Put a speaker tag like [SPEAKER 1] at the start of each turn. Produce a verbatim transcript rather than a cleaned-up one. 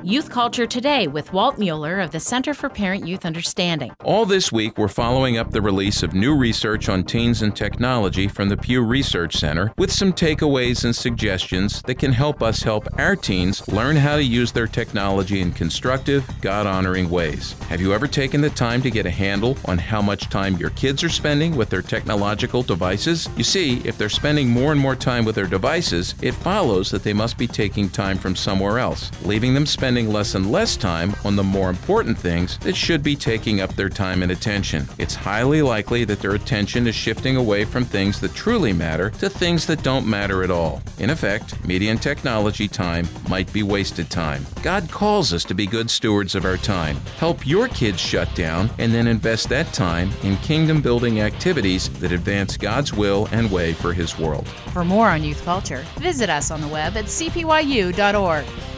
[SPEAKER 1] Youth Culture Today with Walt Mueller of the Center for Parent-Youth Understanding.
[SPEAKER 2] All this week, we're following up the release of new research on teens and technology from the Pew Research Center with some takeaways and suggestions that can help us help our teens learn how to use their technology in constructive, God-honoring ways. Have you ever taken the time to get a handle on how much time your kids are spending with their technological devices? You see, if they're spending more and more time with their devices, it follows that they must be taking time from somewhere else, leaving them spending less and less time on the more important things that should be taking up their time and attention. It's highly likely that their attention is shifting away from things that truly matter to things that don't matter at all. In effect, media and technology time might be wasted time. God calls us to be good stewards of our time. Help your kids shut down and then invest that time in kingdom-building activities that advance God's will and way for His world.
[SPEAKER 1] For more on youth culture, visit us on the web at c p y u dot org.